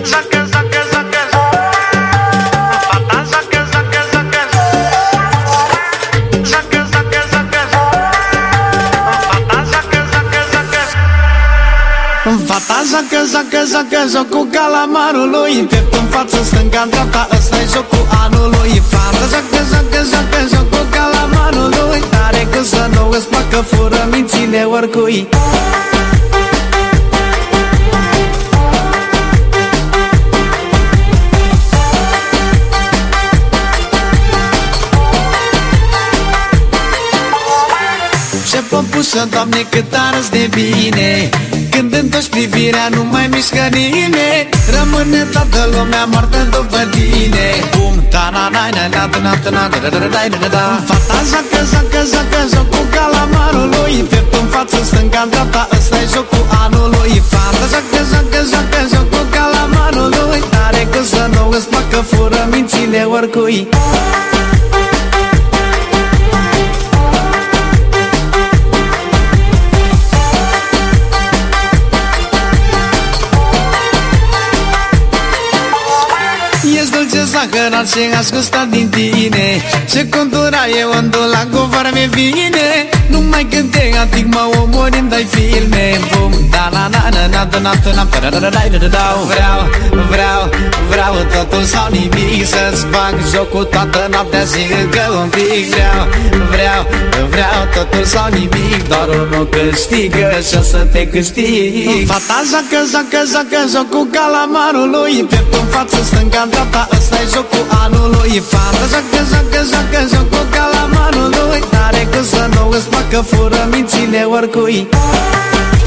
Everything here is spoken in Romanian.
Zacă, zacă, zacă. Fata zacă, zacă, zacă. Zacă, zacă, zacă. Fata zacă, zacă, zacă. Fata zacă, zacă, zacă. Jocul calamarului. Piept în față, stânga, în dreapta. Ăsta-i jocul anului. Fata zacă, zacă, zacă. Jocul calamarului. Tare că să nu îți facă fură mințile oricui. Ce propusă, Doamne, cât arăți de bine. Când întorci privirea, nu mai mișcă nimeni. Rămâne toată lumea moartă după tine. Bum, ta-na-na-na-na-na-na-na-na-na-na-na-na. Fata zacă, zacă, zacă. Jocul calamarului. Piept în față, stânga, în dreapta. Ăsta-i jocul anului. Fata zacă, zacă, zacă. Jocul calamarului. Tare că să nu îți facă fură mințile oricui. Ești dulce zahărat și aș gusta din tine. Ce contura e ondulat cu varme vine. Numai când te ating mă omori, îmi dai filme. Bum, da-na-na-na-na-na-na-na-na-na-na-na-na. Vreau, vreau, vreau totul sau nimic. Să-ți fac jocul toată noaptea și încă un pic. Vreau, vreau, vreau totul sau nimic. Doar unul câștigă și o să te câștig. Fata zacă, zacă, zacă. Jocul calamarului. Piept în față, stânga, în dreapta. Ăsta-i jocul anului. Fata zacă, zacă, zacă. Jocul calamarului. Tare că să nu îți facă fură mințile oricui.